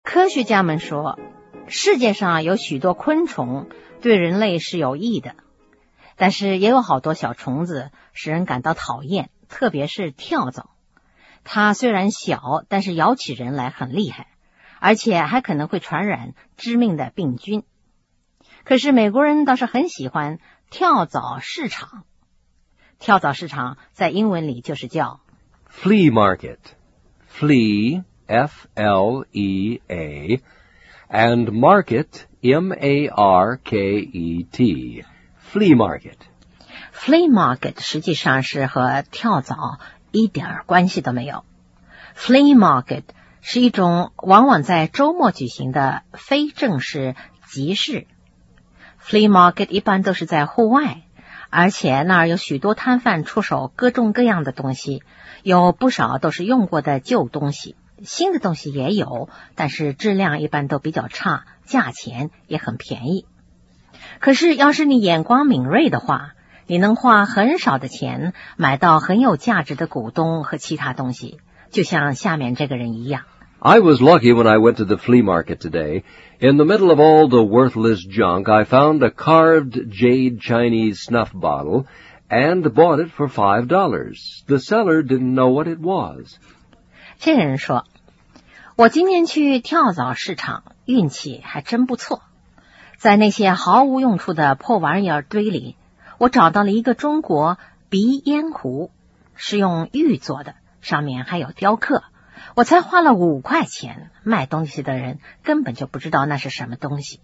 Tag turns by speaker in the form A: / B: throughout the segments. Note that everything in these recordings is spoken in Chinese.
A: 科学家们说，世界上有许多昆虫对人类是有益的，但是也有好多小虫子使人感到讨厌，特别是跳蚤。它虽然小，但是咬起人来很厉害，而且还可能会传染致命的病菌。可是美国人倒是很喜欢跳蚤市场。跳蚤市场在英文里就是叫
B: flea market. Flea, F-L-E-A, and market, M-A-R-K-E-T. Flea market.
A: Flea market 实际上是和跳蚤一点关系都没有。Flea market 是一种往往在周末举行的非正式集市。Flea market 一般都是在户外，而且那儿有许多摊贩出售各种各样的东西，有不少都是用过的旧东西，新的东西也有，但是质量一般都比较差，价钱也很便宜。可是要是你眼光敏锐的话，你能花很少的钱买到很有价值的古董和其他东西，就像下面这个人一样。
B: I was lucky when I went to the flea market today. In the middle of all the worthless junk, I found a carved jade Chinese snuff bottle and bought it for $5. The seller didn't know what it was.
A: 这个人说，我今天去跳蚤市场，运气还真不错。在那些毫无用处的破玩意儿堆里，我找到了一个中国鼻烟壶，是用玉做的，上面还有雕刻。我才花了5块钱，卖东西的人根本就不知道那是什么东西。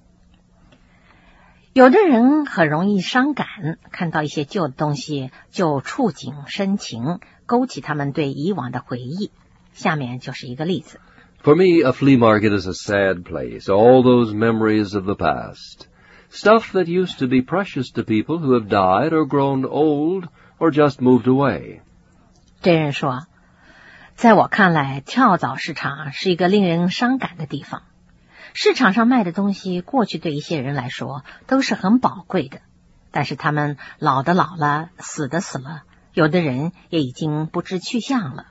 A: 有的人很容易伤感，看到一些旧的东西就触景生情，勾起他们对以往的回忆。下面就是一个例子。
B: For me, a flea market is a sad place, all those memories of the past. Stuff that used to be precious to people who have died or grown old or just moved away.
A: 这人说，在我看来，跳蚤市场是一个令人伤感的地方。市场上卖的东西，过去对一些人来说都是很宝贵的，但是他们老的老了，死的死了，有的人也已经不知去向了。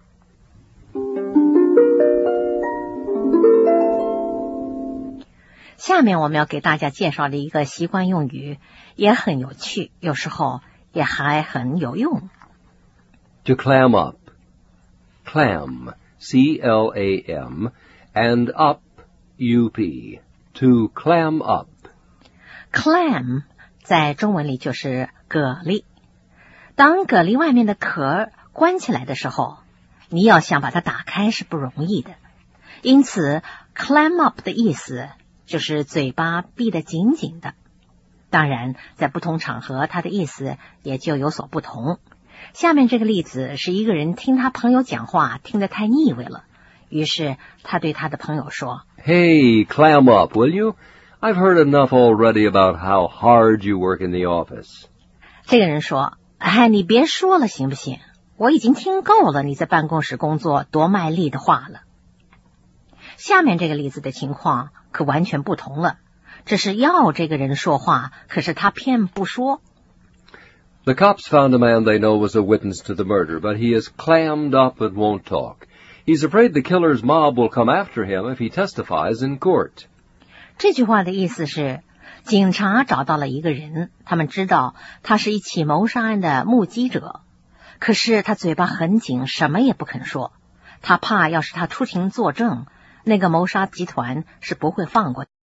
A: 下面我们要给大家介绍的一个习惯用语，也很有趣，有时候也还很有用。
B: To clam up. Clam, C-L-A-M, and up, U-P. To clam up.
A: Clam 在中文里就是蛤蜊。当蛤蜊外面的壳关起来的时候，你要想把它打开是不容易的。因此 clam up 的意思就是嘴巴闭得紧紧的。当然，在不同场合它的意思也就有所不同。下面这个例子是一个人听他朋友讲话听得太腻味了，于是他对他的朋友说
B: Hey, clam up, will you? I've heard enough already about how hard you work in the office.
A: 这个人说，你别说了行不行？我已经听够了你在办公室工作多卖力的话了。下面这个例子的情况可完全不同了，这是要这个人说话，可是他偏不说。
B: The cops found a man they know was a witness to the murder, but he is clammed up and won't talk. He's afraid the killer's mob will come after him if he testifies in court.
A: 这句话的意思是，警察找到了一个人，他们知道他是一起谋杀案的目击者，可是他嘴巴很紧，什么也不肯说。他怕要是他出庭作证，那个谋杀集团是不会放过